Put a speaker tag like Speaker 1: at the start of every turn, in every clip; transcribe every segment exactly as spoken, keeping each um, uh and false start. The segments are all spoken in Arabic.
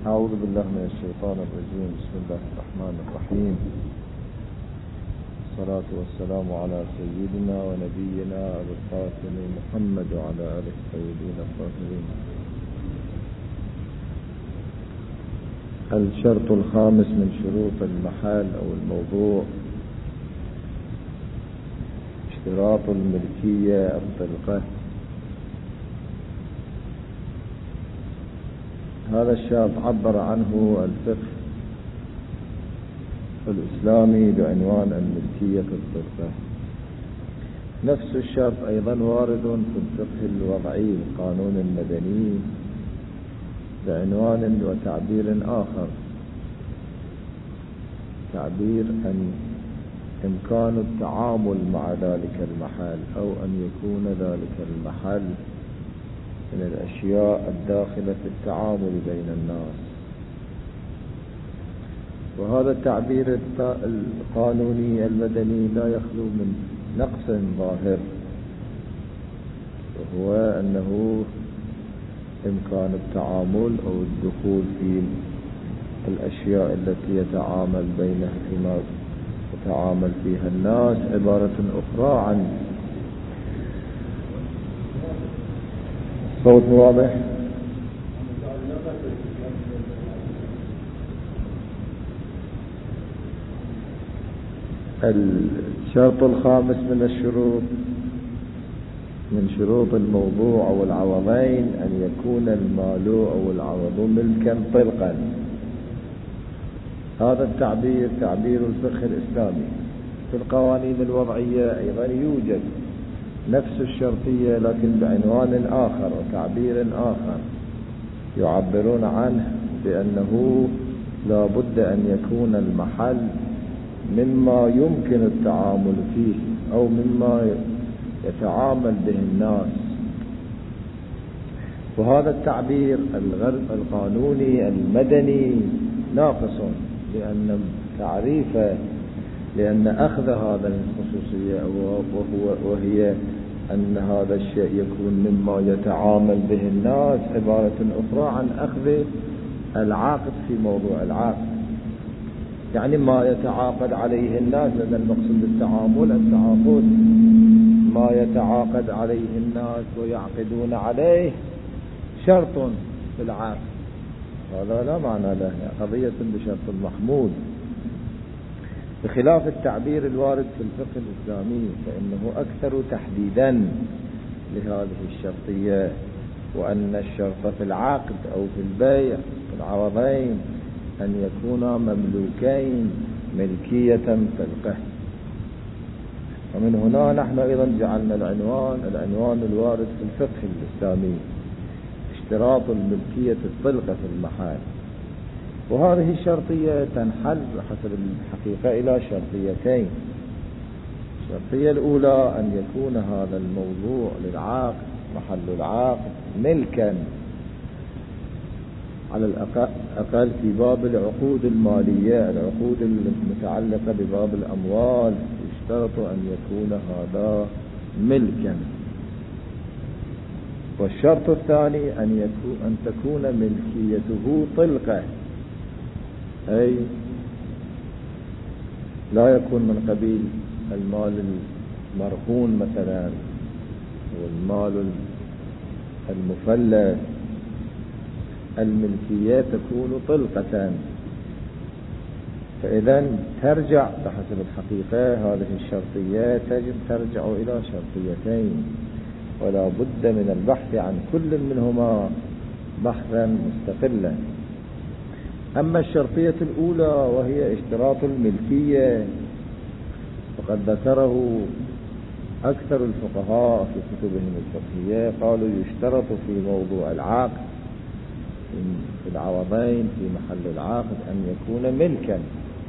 Speaker 1: أعوذ بالله من الشيطان الرجيم. بسم الله الرحمن الرحيم. الصلاة والسلام على سيدنا ونبينا أبي القاسم محمد وعلى آله الطيبين الطاهرين. الشرط الخامس من شروط المحال أو الموضوع اشتراط الملكية الطلقة. هذا الشرط عبر عنه الفقه الإسلامي بعنوان الملكية الطلقة. نفس الشرط أيضا وارد في الفقه الوضعي القانون المدني بعنوان وتعبير آخر، تعبير أن إمكان التعامل مع ذلك المحل أو أن يكون ذلك المحل من الأشياء الداخلة في التعامل بين الناس. وهذا التعبير القانوني المدني لا يخلو من نقص ظاهر، وهو أنه إمكان التعامل أو الدخول في الأشياء التي يتعامل بينها فيما يتعامل فيها الناس عبارة أخرى عن صوت واضح. الشرط الخامس من الشروط من شروط الموضوع أو العوضين أن يكون المال أو العوض ملكا طلقا. هذا التعبير تعبير الفقه الإسلامي. في القوانين الوضعية أيضا يوجد نفس الشرطية لكن بعنوان آخر وتعبير آخر، يعبرون عنه بأنه لا بد أن يكون المحل مما يمكن التعامل فيه أو مما يتعامل به الناس. وهذا التعبير القانوني المدني ناقص، لأن تعريفه لأن أخذ هذا الخصوصية وهو وهي أن هذا الشيء يكون مما يتعامل به الناس عبارة أخرى عن أخذ العاقد في موضوع العاقد، يعني ما يتعاقد عليه الناس، لأن المقصود بالتعامل التعاقد، ما يتعاقد عليه الناس ويعقدون عليه شرط في العقد، هذا لا معنى له، قضية بشرط المحمود، بخلاف التعبير الوارد في الفقه الإسلامي فإنه أكثر تحديدا لهذه الشرطية، وأن الشرط في العقد أو في البيع في العوضين أن يكونا مملوكين ملكية طلقة. ومن هنا نحن أيضا جعلنا العنوان العنوان الوارد في الفقه الإسلامي اشتراط الملكية الطلقة في المحال. وهذه الشرطية تنحل حسب الحقيقة إلى شرطيتين. الشرطية الأولى أن يكون هذا الموضوع للعاقد محل العاقد ملكا على الأقل في باب العقود المالية، العقود المتعلقة بباب الأموال يشترط أن يكون هذا ملكا. والشرط الثاني أن يكون أن تكون ملكيته طلقة، أي لا يكون من قبيل المال المرهون مثلا والمال المفلس، الملكية تكون طلقة. فإذا ترجع بحسب الحقيقة هذه الشرطية تجب ترجع إلى شرطيتين، ولا بد من البحث عن كل منهما بحثا مستقلا. أما الشرطية الأولى وهي اشتراط الملكية فقد ذكره أكثر الفقهاء في كتبهم الفقهية، قالوا يشترط في موضوع العقد في العوضين في محل العقد أن يكون ملكا،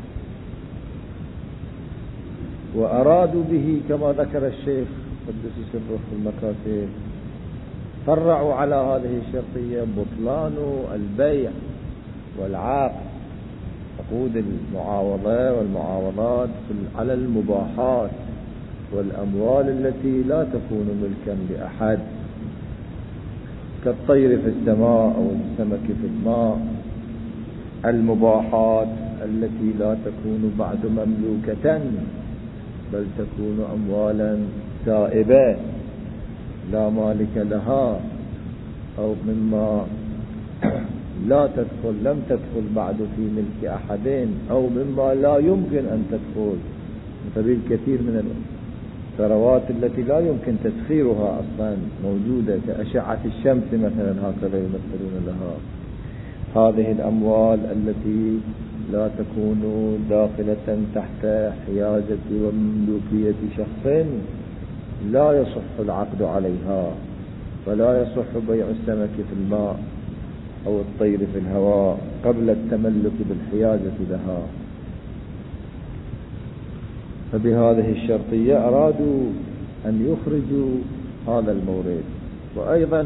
Speaker 1: وأرادوا به كما ذكر الشيخ قدس سره في المكاتب، فرعوا على هذه الشرطية بطلان البيع والعقد، عقود المعاوضة والمعاوضات على المباحات والأموال التي لا تكون ملكا لأحد، كالطير في السماء أو السمك في الماء المباحات التي لا تكون بعد مملوكة بل تكون أموالا سائبة لا مالك لها، أو مما لا تدخل لم تدخل بعد في ملك أحدين، أو مما لا يمكن أن تدخل، مثل الكثير من الثروات التي لا يمكن تسخيرها أصلا موجودة كأشعة الشمس مثلا، هكذا يمثلون لها. هذه الأموال التي لا تكون داخلة تحت حيازة ومملوكية شخص لا يصح العقد عليها، ولا يصح بيع السمك في الماء أو الطير في الهواء قبل التملك بالحيازة لها. فبهذه الشرطية أرادوا أن يخرجوا هذا المورد. وأيضا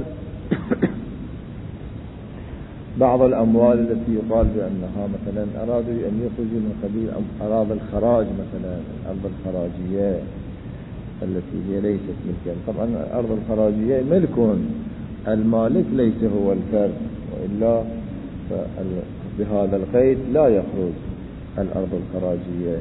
Speaker 1: بعض الأموال التي يقال بأنها مثلا أرادوا أن يخرجوا من قبيل أراضي الخراج، مثلا الأرض الخراجية التي هي ليست ملكا. طبعا الأرض الخراجية ملك، المالك ليس هو الفرد، وإلا بهذا القيد لا يخرج الأرض الخراجية.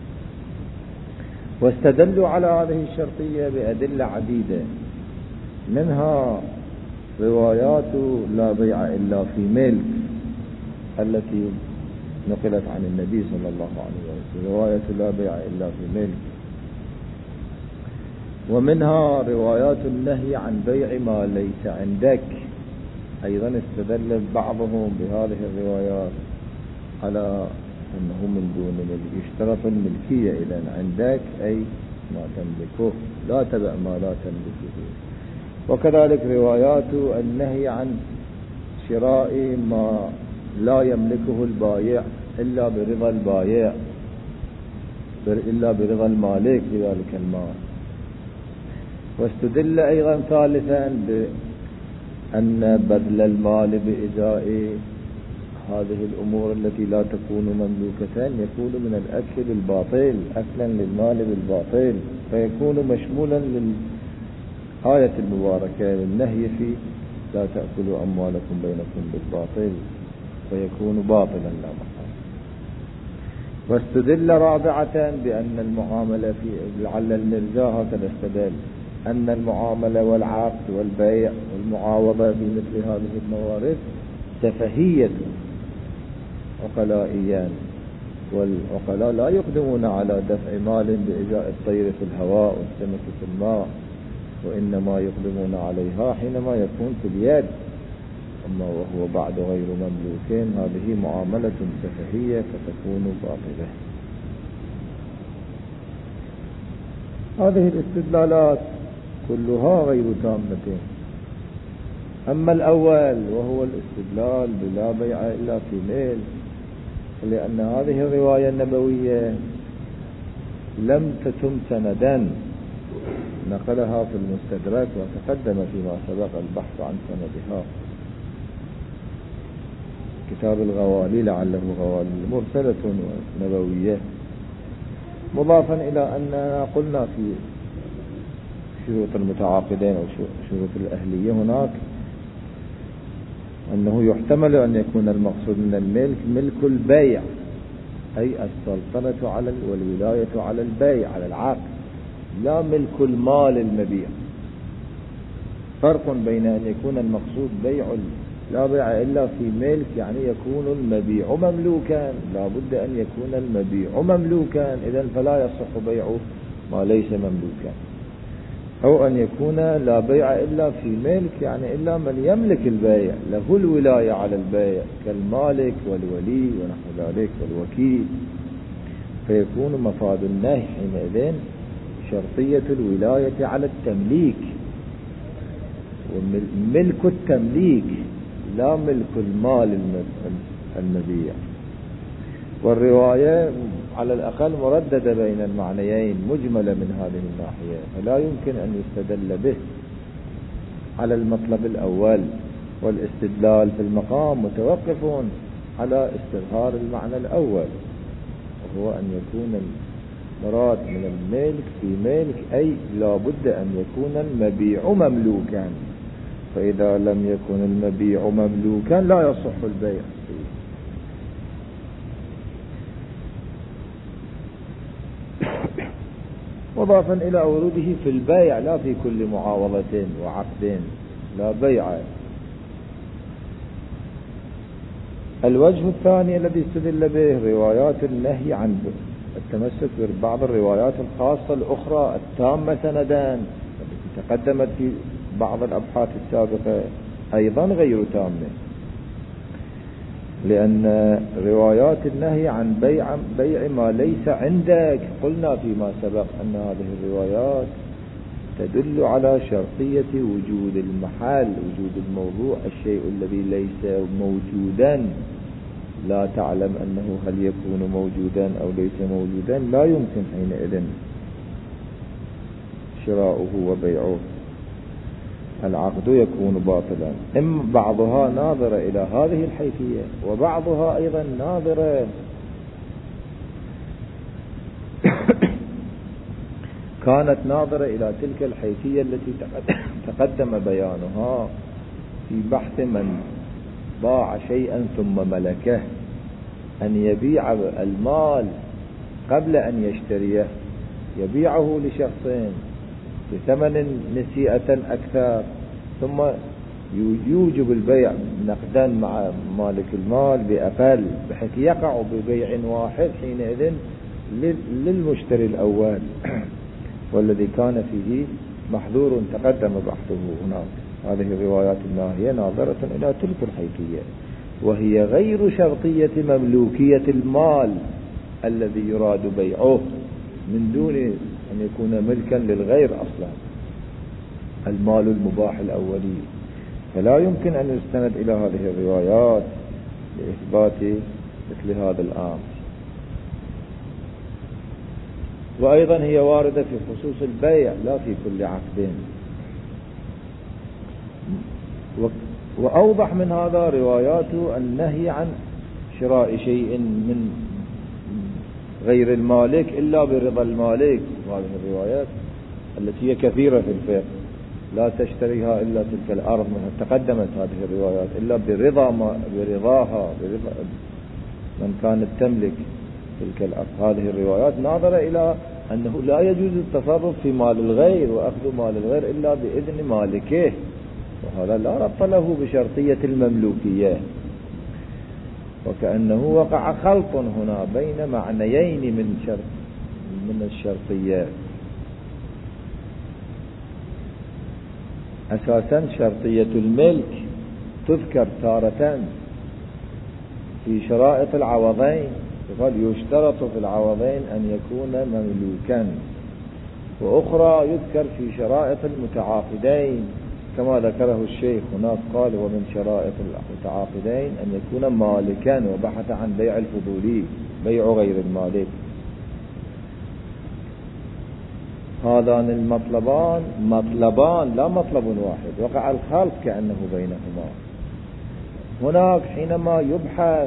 Speaker 1: واستدلوا على هذه الشرطية بأدلة عديدة، منها روايات لا بيع إلا في ملك التي نقلت عن النبي صلى الله عليه وسلم، رواية لا بيع إلا في ملك. ومنها روايات النهي عن بيع ما ليس عندك، أيضا استدل بعضهم بهذه الروايات على أنه من دون ملك، يشترط الملكية إذن عندك أي ما تملكه، لا تبع ما لا تملكه. وكذلك روايات النهي عن شراء ما لا يملكه البائع إلا برضا البائع، إلا برضا المالك لذلك المال. واستدل أيضا ثالثا بأن بذل المال بإزاء هذه الأمور التي لا تكون مملوكة يكون من الأكل بالباطل، أكلا للمال بالباطل، فيكون مشمولا للآية المباركة للنهي في لا تأكلوا أموالكم بينكم بالباطل، فيكون باطلا لا محالة. واستدل رابعة بأن المعاملة في لعل المرجاء هكذا استدل أن المعاملة والعقد والبيع والمعاوضة في مثل هذه الموارد سفهية عقلائيا، والعقلاء لا يقدمون على دفع مال بإزاء الطير في الهواء والسمك في الماء، وإنما يقدمون عليها حينما يكون في اليد، أما وهو بعد غير مملوك هذه معاملة سفهية فتكون باطلة. هذه الاستدلالات كلها غير تامة. أما الأول وهو الاستدلال بلا بيع إلا في ميل، لأن هذه الرواية النبوية لم تتم سندا، نقلها في المستدرك وتقدم فيما سبق البحث عن سندها، كتاب الغوالي لعله غوالي مرسلة نبوية، مضافا إلى أننا قلنا في شروط المتعاقدين أو شروط الأهلية هناك أنه يحتمل أن يكون المقصود من الملك ملك البيع، أي السلطنة على والولاية على البيع على العقد، لا ملك المال المبيع. فرق بين أن يكون المقصود بيع لا بيع إلا في ملك، يعني يكون المبيع مملوكا، لا بد أن يكون المبيع مملوكا، إذن فلا يصح بيع ما ليس مملوكا. أو أن يكون لا بيع إلا في ملك، يعني إلا من يملك البيع له الولاية على البيع كالمالك والولي ونحو ذلك والوكيل، فيكون مفاد النهي حينئذ شرطية الولاية على التمليك، وملك التمليك لا ملك المال المبيع. والرواية على الأقل مرددة بين المعنيين، مجملة من هذه الناحية، فلا يمكن أن يستدل به على المطلب الأول. والاستدلال في المقام متوقف على استظهار المعنى الأول، وهو أن يكون المراد من الملك في ملك، أي لا بد أن يكون المبيع مملوكا، فإذا لم يكن المبيع مملوكا لا يصح البيع فيه. مضافا إلى وروده في البيع لا في كل معاوضة وعقد، لا بيع. الوجه الثاني الذي استدل به روايات النهي عن التمسك ببعض الروايات الخاصة الأخرى التامة سندان التي تقدمت في بعض الأبحاث السابقة أيضا غير تامة، لأن روايات النهي عن بيع بيع ما ليس عندك قلنا فيما سبق أن هذه الروايات تدل على شرطية وجود المحل، وجود الموضوع، الشيء الذي ليس موجودا لا تعلم أنه هل يكون موجودا أو ليس موجودا، لا يمكن حينئذ شراؤه وبيعه، العقد يكون باطلا. إما بعضها ناظرة إلى هذه الحيثية وبعضها أيضا ناظرة كانت ناظرة إلى تلك الحيثية التي تقدم بيانها في بحث من باع شيئا ثم ملكه، أن يبيع المال قبل أن يشتريه، يبيعه لشخصين بثمن نسيئة أكثر ثم يوجب البيع نقدا مع مالك المال بأقل، بحيث يقع ببيع واحد حينئذ للمشتري الأول والذي كان فيه محظور تقدم بحثه هناك. هذه الروايات الناهية ناظرة إلى تلك الحيثية، وهي غير شرطية مملوكية المال الذي يراد بيعه من دون أن يكون ملكا للغير أصلا، المال المباح الأولي، فلا يمكن أن يستند إلى هذه الروايات لإثبات مثل هذا الأمر. وأيضا هي واردة في خصوص البيع لا في كل عقد. وأوضح من هذا روايات النهي عن شراء شيء من غير المالك إلا برضا المالك، هذه الروايات التي هي كثيرة في الفقه، لا تشتريها إلا تلك الأرض، من تقدمت هذه الروايات إلا برضا ما برضاها برضا من كانت تملك تلك الأرض. هذه الروايات ناظرة إلى أنه لا يجوز التصرف في مال الغير وأخذ مال الغير إلا بإذن مالكه، وهذا لا ربط له بشرطية المملوكية، وكأنه وقع خلط هنا بين معنيين من شرط من الشرطية. أساسا شرطية الملك تذكر تارة في شرائط العوضين، يقال يشترط في العوضين أن يكون مملوكا، وأخرى يذكر في شرائط المتعاقدين كما ذكره الشيخ هناك، قال ومن شرائط المتعاقدين أن يكون مالكا، وبحث عن بيع الفضولي بيع غير المالك. هذان المطلبان مطلبان لا مطلب واحد، وقع الخلط كأنه بينهما. هناك حينما يبحث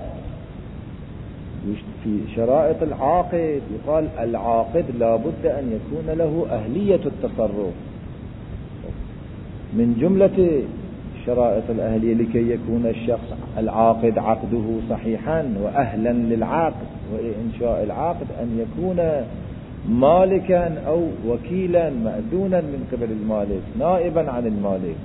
Speaker 1: في شرائط العاقد يقال العاقد لا بد أن يكون له أهلية التصرف، من جملة شرائط الأهلية لكي يكون الشخص العاقد عقده صحيحا وأهلا للعقد وإنشاء العقد أن يكون مالكا أو وكيلا مأذونا من قبل المالك نائبا عن المالك.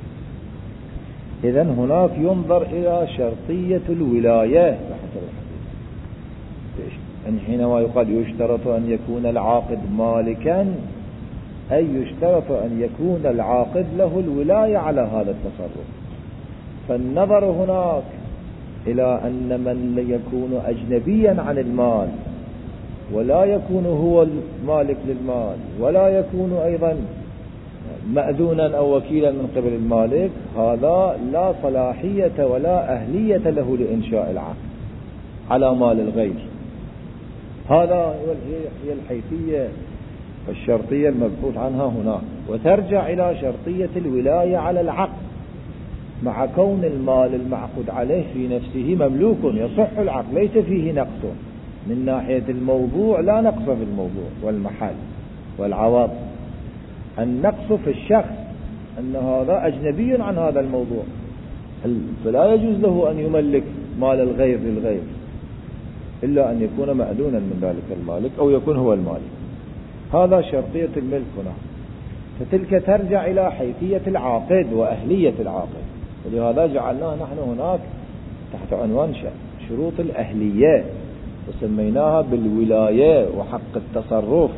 Speaker 1: إذن هناك ينظر إلى شرطية الولاية بحسب الحديث، يعني حينما يقال يشترط أن يكون العاقد مالكا أي يشترط أن يكون العاقد له الولاية على هذا التصرف. فالنظر هناك إلى أن من يكون أجنبيا عن المال ولا يكون هو المالك للمال ولا يكون أيضا مأذونا أو وكيلا من قبل المالك، هذا لا صلاحية ولا أهلية له لإنشاء العقد على مال الغير. هذا هي الحيثية الشرطية المبحوث عنها هنا، وترجع إلى شرطية الولاية على العقد مع كون المال المعقود عليه في نفسه مملوك يصح العقد، ليس فيه نقص من ناحية الموضوع، لا نقص في الموضوع والمحل والعوض. النقص في الشخص أن هذا أجنبي عن هذا الموضوع، فلا يجوز له أن يملك مال الغير للغير إلا أن يكون مأذونا من ذلك المالك أو يكون هو المالك. هذا شرطية الملك هنا. فتلك ترجع إلى حيثية العاقد وأهلية العاقد، ولهذا جعلناه نحن هناك تحت عنوان شروط الأهلية وسميناها بالولاية وحق التصرف.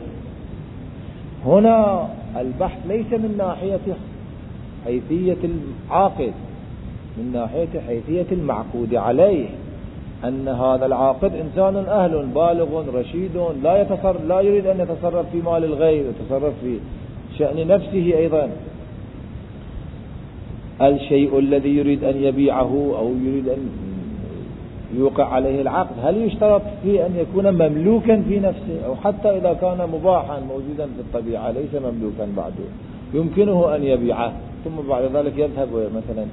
Speaker 1: هنا البحث ليس من ناحية حيثية العاقد، من ناحية حيثية المعقود عليه، أن هذا العاقد إنسان أهل بالغ رشيد لا يتصرف، لا يريد أن يتصرف في مال الغير، يتصرف في شأن نفسه أيضا. الشيء الذي يريد أن يبيعه أو يريد أن يوقع عليه العقد، هل يشترط فيه أن يكون مملوكا في نفسه، أو حتى إذا كان مباحا موجودا في الطبيعة ليس مملوكا بعده يمكنه أن يبيعه، ثم بعد ذلك يذهب مثلا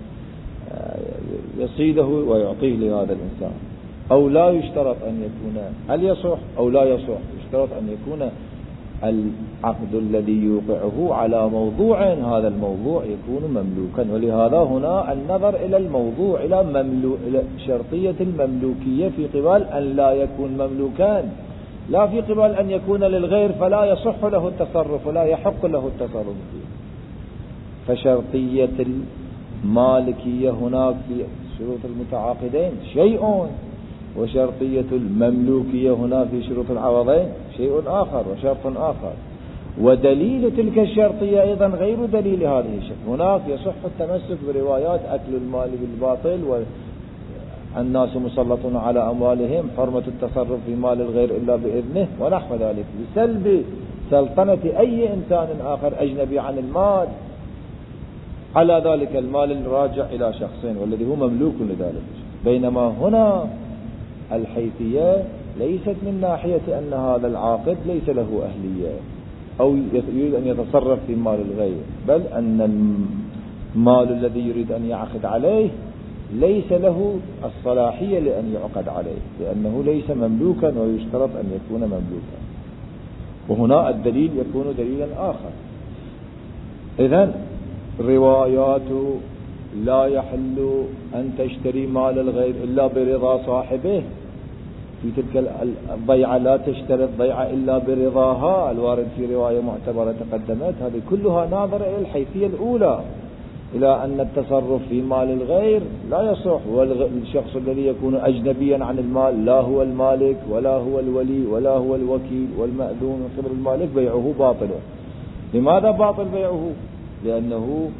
Speaker 1: يصيده ويعطيه لهذا الإنسان؟ أو لا يشترط أن يكون، هل يصح أو لا يصح؟ يشترط أن يكون العقد الذي يوقعه على موضوع، هذا الموضوع يكون مملوكا. ولهذا هنا النظر إلى الموضوع، إلى, مملو... إلى شرطية المملوكية في قبال أن لا يكون مملوكان، لا في قبال أن يكون للغير فلا يصح له التصرف ولا يحق له التصرف فيه. فشرطية المالكية هناك في شروط المتعاقدين شيء، وشرطية المملوكية هنا في شروط العوضين شيء آخر وشرط آخر. ودليل تلك الشرطية أيضا غير دليل هذه الشرط. هناك يصح التمسك بروايات أكل المال بالباطل والناس مسلطون على أموالهم، حرمة التصرف في مال الغير إلا بإذنه ونحو ذلك، بسلب سلطنة أي إنسان آخر أجنبي عن المال على ذلك المال الراجع إلى شخصين والذي هو مملوك لذلك. بينما هنا الحيثية ليست من ناحية أن هذا العاقد ليس له أهلية أو يريد أن يتصرف في مال الغير، بل أن المال الذي يريد أن يعقد عليه ليس له الصلاحية لأن يعقد عليه، لأنه ليس مملوكا ويشترط أن يكون مملوكا. وهنا الدليل يكون دليلا آخر. إذن روايات لا يحل أن تشتري مال الغير إلا برضا صاحبه، في تلك الضيعة لا تشتري الضيعة إلا برضاها، الوارد في رواية معتبرة تقدمت، هذه كلها ناظرة إلى الحيثية الأولى، إلى أن التصرف في مال الغير لا يصح، والشخص الذي يكون أجنبيا عن المال لا هو المالك ولا هو الولي ولا هو الوكيل والمأذون من قبل المالك، بيعه باطل. لماذا باطل بيعه؟ لأنه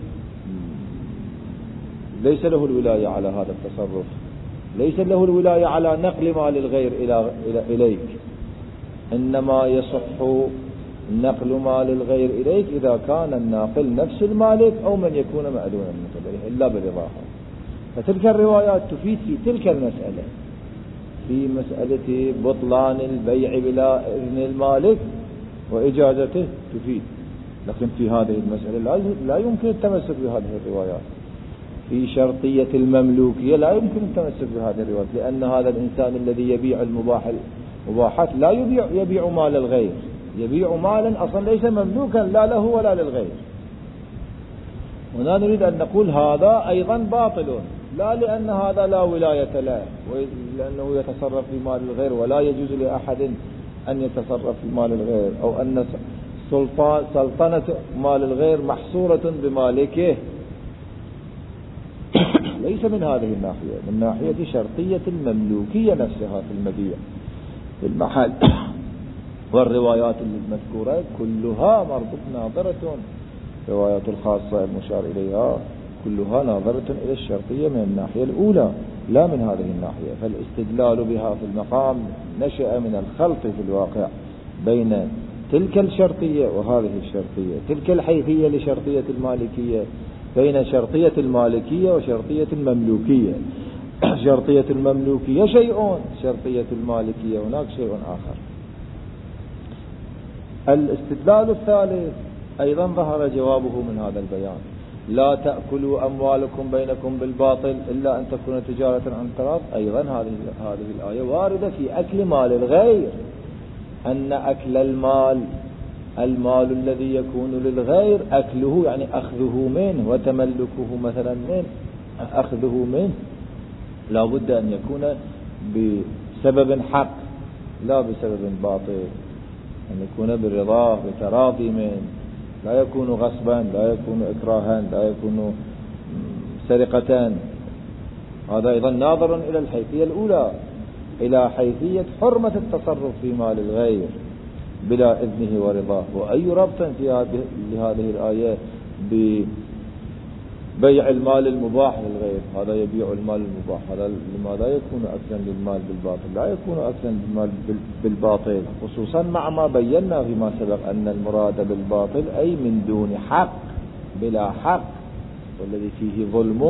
Speaker 1: ليس له الولاية على هذا التصرف، ليس له الولاية على نقل مال الغير إلى إليك، إنما يصح نقل مال الغير إليك إذا كان الناقل نفس المالك أو من يكون مأذونا من قبله إلا برضاه. فتلك الروايات تفيد في تلك المسألة، في مسألة بطلان البيع بلا إذن المالك وإجازته تفيد، لكن في هذه المسألة لا يمكن التمسك بهذه الروايات. في شرطية المملوكية لا يمكن التمسك بهذه الروايات، لأن هذا الإنسان الذي يبيع المباح المباحات لا يبيع يبيع مال الغير، يبيع مالا أصلا ليس مملوكا لا له ولا للغير. هنا نريد أن نقول هذا أيضا باطل، لا لأن هذا لا ولاية له لأنه يتصرف في مال الغير، ولا يجوز لأحد أن يتصرف في مال الغير، أو أن سلطنة مال الغير محصورة بمالكه، ليس من هذه الناحية، من ناحية شرطية المملوكية نفسها في المبيع في المحل. والروايات المذكورة كلها مربوط ناظرة، روايات الخاصة المشار إليها كلها ناظرة إلى الشرطية من الناحية الأولى لا من هذه الناحية. فالاستدلال بها في المقام نشأ من الخلط في الواقع بين تلك الشرطية وهذه الشرطية، تلك الحيثية لشرطية المالكية بين شرطية المالكية وشرطية المملوكية. شرطية المملوكية شيء، شرطية المالكية هناك شيء آخر. الاستدلال الثالث أيضا ظهر جوابه من هذا البيان: لا تأكلوا أموالكم بينكم بالباطل إلا أن تكون تجارة عن تراض. أيضا هذه هذه الآية واردة في أكل مال الغير، أن أكل المال المال الذي يكون للغير أكله يعني أخذه منه وتملكه مثلا منه، أخذه منه لا بد أن يكون بسبب حق لا بسبب باطل. أن يكون بالرضا بتراضي من، لا يكون غصبا، لا يكون إكراها، لا يكون سرقة. هذا أيضا ناظر إلى الحيثية الأولى، إلى حيثية حرمة التصرف في مال الغير بلا إذنه ورضاه. وأي ربط في هذه الآية ببيع المال المباح للغير؟ هذا يبيع المال المباح، هذا لماذا يكون أكلا للمال بالباطل؟ لا يكون أكلا للمال بالباطل، خصوصا مع ما بينا فيما سبق أن المراد بالباطل أي من دون حق، بلا حق، والذي فيه ظلم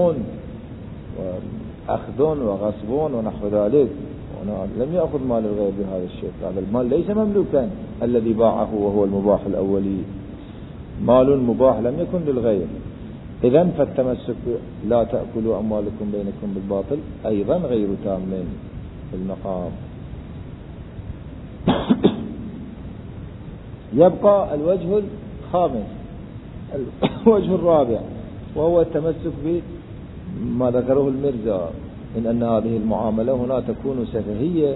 Speaker 1: وأخذ وغصب ونحو ذلك. لم يأخذ مال الغير بهذا الشيء، هذا المال ليس مملوكا الذي باعه وهو المباح الأولي، مال مباح لم يكن للغير. إذن فالتمسك لا تأكلوا أموالكم بينكم بالباطل أيضا غير تام في المقام. يبقى الوجه الخامس، الوجه الرابع، وهو التمسك بما ذكره المرزا من أن هذه المعاملة هنا تكون سفهية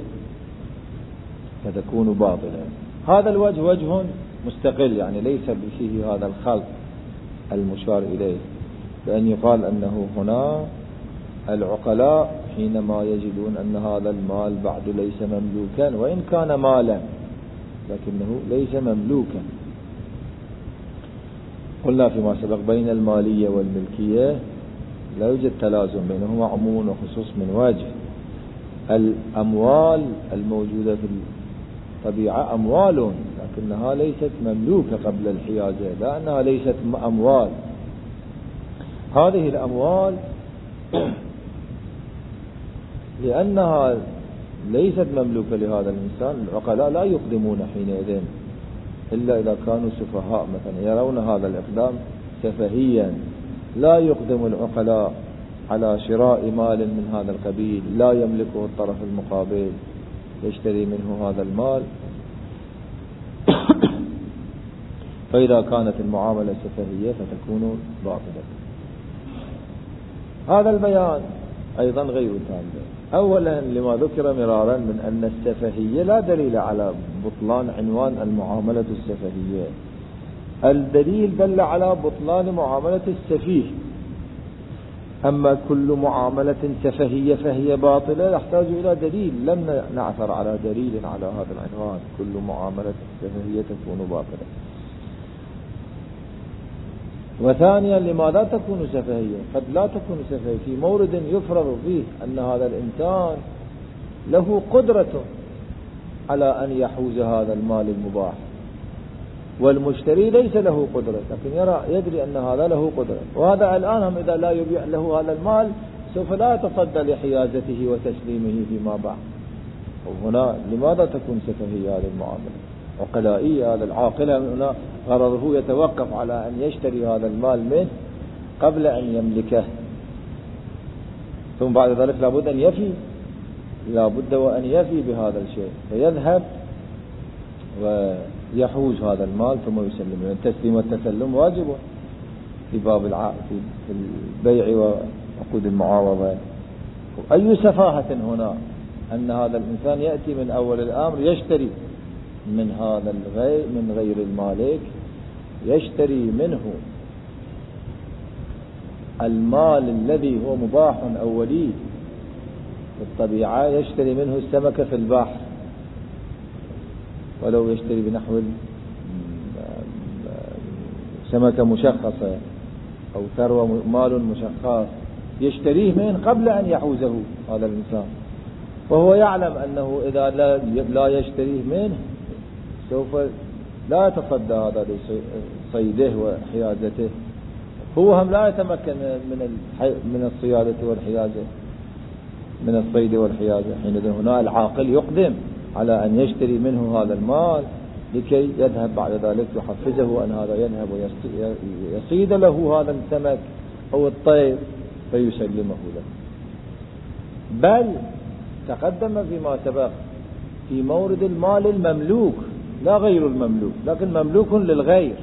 Speaker 1: فتكون باطلة. هذا الوجه وجه مستقل، يعني ليس فيه هذا الخلط المشار إليه، بأن يقال أنه هنا العقلاء حينما يجدون أن هذا المال بعد ليس مملوكا، وإن كان مالا لكنه ليس مملوكا. قلنا فيما سبق بين المالية والملكية لا يوجد تلازم بينهما، عموم وخصوص من وجه. الأموال الموجودة في الطبيعة أموال لكنها ليست مملوكة قبل الحيازة، لأنها ليست أموال. هذه الأموال لأنها ليست مملوكة لهذا الإنسان، العقلاء لا يقدمون حينئذ إلا إذا كانوا سفهاء مثلا يرون هذا الإقدام سفهيا. لا يقدم العقلاء على شراء مال من هذا القبيل لا يملكه الطرف المقابل يشتري منه هذا المال. فإذا كانت المعاملة سفهية فتكون باطلة. هذا البيان أيضا غير تام. أولا لما ذكر مرارا من أن السفهية لا دليل على بطلان عنوان المعاملة السفهية، الدليل دل على بطلان معاملة السفيه. أما كل معاملة سفهية فهي باطلة يحتاج إلى دليل، لم نعثر على دليل على هذا العنوان. كل معاملة سفهية تكون باطلة. وثانيا لماذا تكون سفهية؟ قد لا تكون سفهية في مورد يفرض فيه أن هذا الإنسان له قدرة على أن يحوز هذا المال المباح، والمشتري ليس له قدرة لكن يرى يدري أن هذا له قدرة، وهذا الآن هم إذا لا يبيع له هذا المال سوف لا يتصدى لحيازته وتسليمه فيما بعد. وهنا لماذا تكون سفهية هذه المعاملة؟ عقلائية. هذا العاقل هنا غرضه يتوقف على أن يشتري هذا المال منه قبل أن يملكه، ثم بعد ذلك لابد أن يفي لابد وأن يفي بهذا الشيء، فيذهب ويحوز هذا المال ثم يسلمه. التسليم والتسلم واجب في باب الع... في البيع وعقود المعاوضة. أي سفاهة هنا أن هذا الإنسان يأتي من أول الأمر يشتري من هذا الغير من غير المالك، يشتري منه المال الذي هو مباح أولي في الطبيعة، يشتري منه السمكة في البحر ولو يشتري بنحو سمكة مشخصة أو ثروة مال مشخص يشتريه منه قبل أن يحوزه هذا الإنسان، وهو يعلم أنه إذا لا يشتريه منه سوف لا يتصدى هذا لصيده وحيازته. هو هم لا يتمكن من من الصيادة والحيازة، من الصيد والحيازة. حينئذ هنا العاقل يقدم على أن يشتري منه هذا المال لكي يذهب بعد ذلك يحفزه أن هذا يذهب ويصيد له هذا السمك أو الطير فيسلمه له. بل تقدم فيما سبق في مورد المال المملوك لا غير المملوك، لكن مملوك للغير.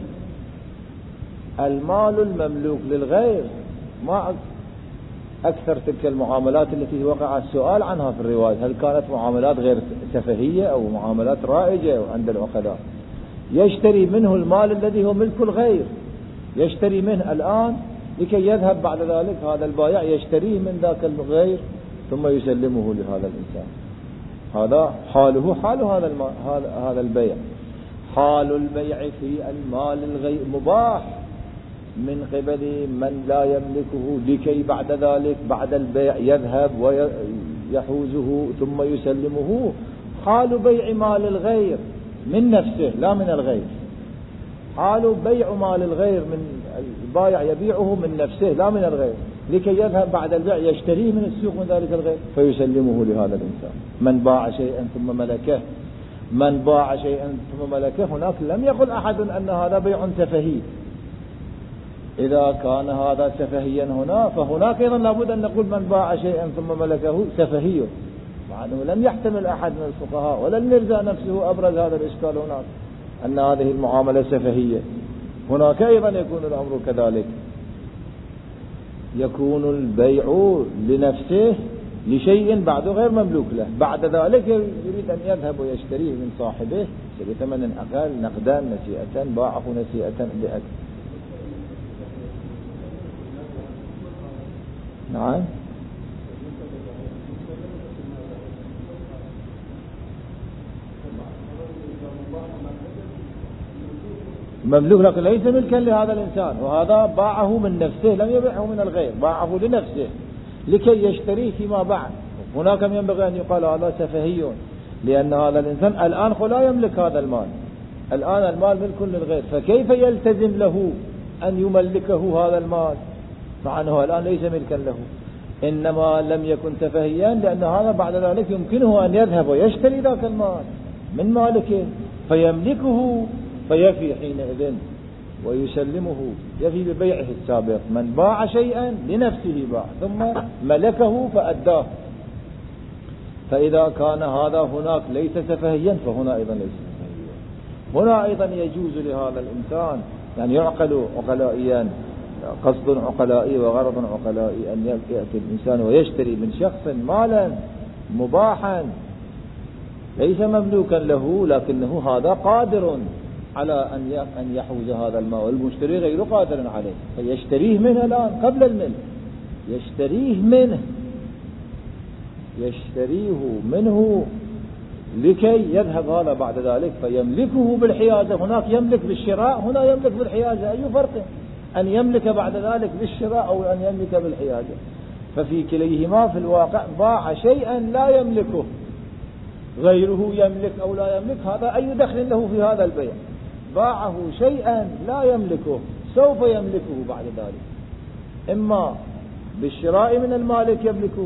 Speaker 1: المال المملوك للغير ما أكثر تلك المعاملات التي وقع السؤال عنها في الرواية، هل كانت معاملات غير سفهية أو معاملات رائجة عند العقلاء؟ يشتري منه المال الذي هو ملك الغير، يشتري منه الآن لكي يذهب بعد ذلك هذا البائع يشتريه من ذاك الغير ثم يسلمه لهذا الإنسان. هذا حاله حال هذا المال هذا البيع. حال البيع في المال الغير مباح من قبل من لا يملكه لكي بعد ذلك بعد البيع يذهب ويحوزه ثم يسلمه. حال بيع مال الغير من نفسه لا من الغير. حال بيع مال الغير من البائع يبيعه من نفسه لا من الغير لكي يذهب بعد البيع يشتريه من السوق من ذلك الغير فيسلمه لهذا الإنسان. من باع شيئا ثم ملكه من باع شيئا ثم ملكه هناك لم يقل أحد أن هذا بيع سفهي. إذا كان هذا سفهيا هنا فهناك أيضا لابد أن نقول من باع شيئا ثم ملكه سفهي، مع أنه لم يحتمل أحد من الفقهاء ولا المرزا نفسه أبرز هذا الإشكال هناك أن هذه المعاملة سفهية. هناك أيضا يكون الأمر كذلك، يكون البيع لنفسه لشيء بعد غير مملوك له، بعد ذلك يريد أن يذهب ويشتريه من صاحبه بثمن أقل نقدا نسيئة باعه نسيئة بأكثر. نعم مملوك لكن ليس ملكا لهذا الإنسان، وهذا باعه من نفسه لم يبيعه من الغير، باعه لنفسه لكي يشتريه فيما بعد. هناك ينبغي أن يقال هذا سفهي، لأن هذا الإنسان الآن لا يملك هذا المال، الآن المال ملك للغير، فكيف يلتزم له أن يملكه هذا المال مع أنه الآن ليس ملكا له؟ إنما لم يكن سفهيا لأن هذا بعد ذلك يمكنه أن يذهب ويشتري ذاك المال من مالكه فيملكه فيفي حينئذ ويسلمه، يفي ببيعه السابق. من باع شيئا لنفسه باع ثم ملكه فأداه. فإذا كان هذا هناك ليس سفهيا فهنا أيضا ليس سفهيا. هنا أيضا يجوز لهذا الإنسان يعني يعقل عقلائيا، قصد عقلائي وغرض عقلائي، أن يأتي الإنسان ويشتري من شخص مالا مباحا ليس مملوكا له لكنه هذا قادر على أن يحوز هذا المال والمشتري غير قادر عليه، فيشتريه منه الآن قبل الملك، يشتريه منه يشتريه منه لكي يذهب هذا بعد ذلك فيملكه بالحيازة. هناك يملك بالشراء، هنا يملك بالحيازة. أي فرق أن يملك بعد ذلك بالشراء أو أن يملك بالحيازة؟ ففي كليهما في الواقع باع شيئا لا يملكه، غيره يملك أو لا يملك، هذا أي دخل له في هذا البيع؟ باعه شيئا لا يملكه سوف يملكه بعد ذلك، إما بالشراء من المالك يملكه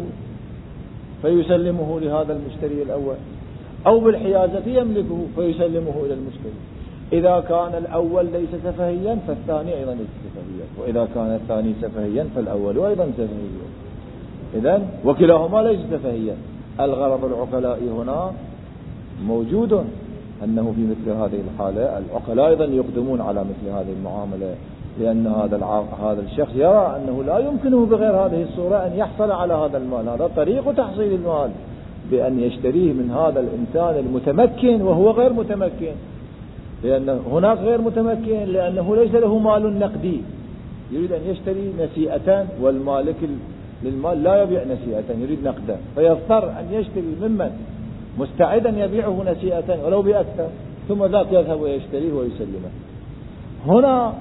Speaker 1: فيسلمه لهذا المشتري الأول، أو بالحيازة يملكه فيسلمه إلى المشتري. إذا كان الأول ليس سفهيا فالثاني أيضا ليس سفهيا، وإذا كان الثاني سفهيا فالأول أيضا سفهيا. إذن وكلاهما ليس سفهيا. الغرض العقلائي هنا موجود، أنه في مثل هذه الحالة العقلاء أيضا يقدمون على مثل هذه المعاملة، لأن هذا هذا الشخص يرى أنه لا يمكنه بغير هذه الصورة أن يحصل على هذا المال. هذا طريق تحصيل المال بأن يشتريه من هذا الإنسان المتمكن وهو غير متمكن، لأن هناك غير متمكن لأنه ليس له مال نقدي يريد أن يشتري نسيئة، والمالك للمال لا يبيع نسيئة يريد نقدا، فيضطر أن يشتري ممن مستعدا يبيعه نسيئة ولو بأكثر، ثم ذاك يذهب ويشتريه ويسلمه. هنا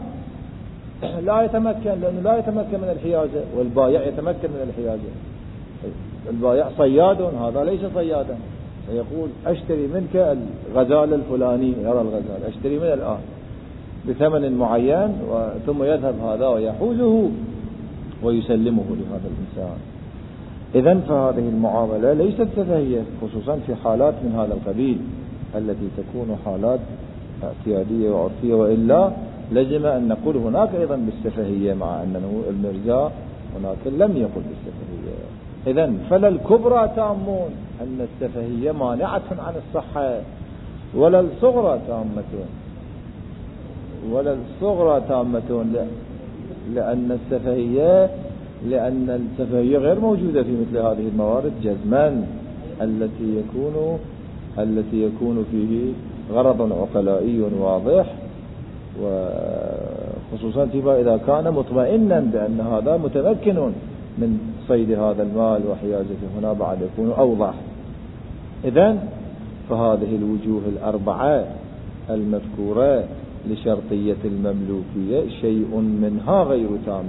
Speaker 1: لا يتمكن لأنه لا يتمكن من الحيازة، والبائع يتمكن من الحيازة. البائع صياد، هذا ليس صيادا، فيقول أشتري منك الغزال الفلاني، يرى الغزال أشتري منه الآن بثمن معين، ثم يذهب هذا ويحوزه ويسلمه لهذا الإنسان. إذن فهذه المعاملة ليست سفهية، خصوصا في حالات من هذا القبيل التي تكون حالات اعتيادية وعرفية، وإلا لازم أن نقول هناك أيضا بالسفهية، مع أنه المرزا هناك لم يقل بالسفهية. إذن فلا الكبرى تامون أن السفهية مانعة عن الصحة، ولا الصغرى تامة ولا الصغرى تامة لأن السفهية لأن السفهية غير موجودة في مثل هذه الموارد جزما، التي يكون التي يكون فيه غرض عقلائي واضح، وخصوصا فيما إذا كان مطمئنا بأن هذا متمكن من صيد هذا المال وحيازته، هنا بعد يكون أوضح. إذن فهذه الوجوه الأربعة المذكورة لشرطية المملوكية شيء منها غير تام،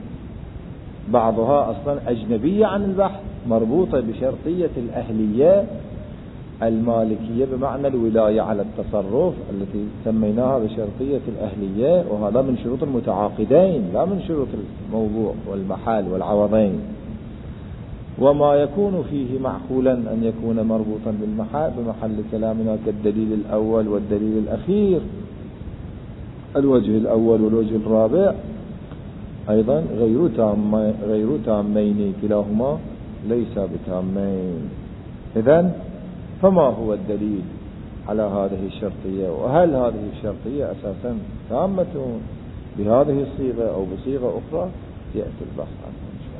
Speaker 1: بعضها أصلا أجنبية عن البحث، مربوطة بشرطية الأهلية المالكية بمعنى الولاية على التصرف التي سميناها بشرطية الأهلية، وهذا من شروط المتعاقدين لا من شروط الموضوع والمحال والعوضين. وما يكون فيه معقولا أن يكون مربوطا بالمحال بمحل كلامنا كالدليل الأول والدليل الأخير، الوجه الأول والوجه الرابع أيضا غير تام غير تامين، كلاهما ليس بتامين. إذن فما هو الدليل على هذه الشرطية؟ وهل هذه الشرطية أساسا تامة بهذه الصيغة أو بصيغة أخرى؟ يأتي البحث عنها.